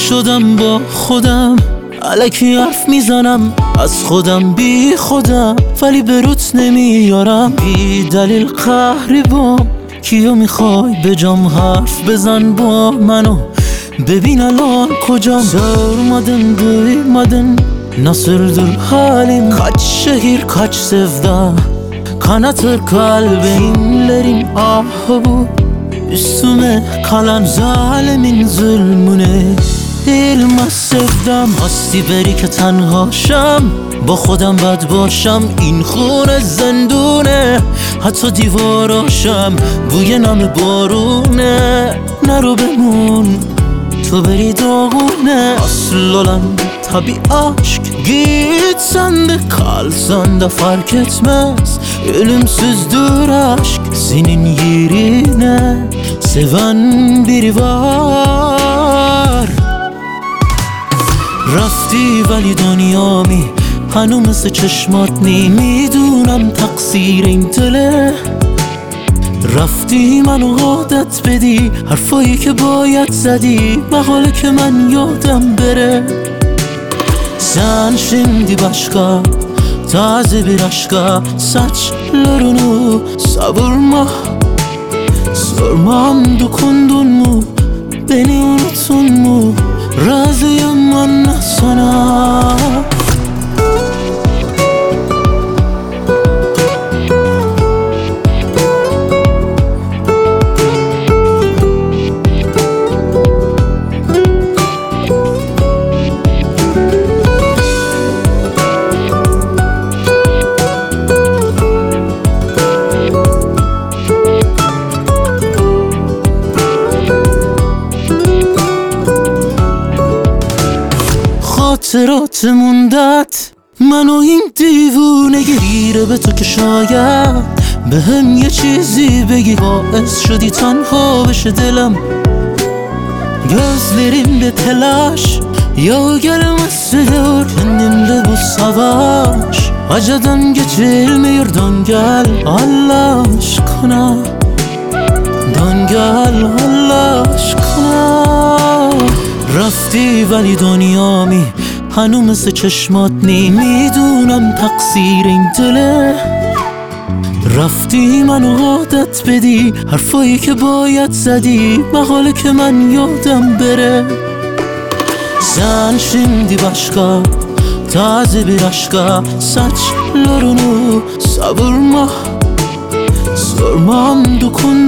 شدم با خودم، الکی حرف میزنم از خودم بی خودم، ولی به روت نمیارم بی دلیل قهری بام. کیو میخوای به جام حرف بزن با منو، ببین الان کجام. Sormadın duymadın nasıldır halim, kaç şehir kaç sevda kanatır kalbimlerin ahı bu. Üstüme kalan zalimin zulmüne değilmez sevdam. هستی بری که تنهاشم، با خودم بد باشم، این خونه زندونه، حتی دیواراشم بوی نم بارونه. نرو بمون تو beri doğune, asıl olan tabi aşk. Gitsen de kalsan da fark etmez, ölümsüzdür aşk. Senin yerine seven biri var. رفتی ولی دنیا می هنو مثل چشمات نی، میدونم تقصیر این دله. رفتی منو عادت بدی حرفایی که باید زدی، محاله که من یادم بره. Sen şimdi başka taze bir aşka saçlarını savurma. Sormam dokundun mu, beni unuttun mu, razıyım anla sana. خاطرات موندت منو این دیوونه گیره به تو که شاید به هم یه چیزی بگی، باعث شدی تنها بشه دلم. Gözlerimde telaş, ya gelmezse kendimde bu savaş. Acıdan geçilmiyor, dön gel Allah aşkına, dön gel Allah aşkına. رفتی ولی دنیا می هنو مثل چشمات نی، میدونم تقصیر این دله. رفتی منو عادت بدی حرفایی که باید زدی، محاله که من یادم بره. Sen şimdi başka taze bir aşka saçlarını savurma. Sormam dokun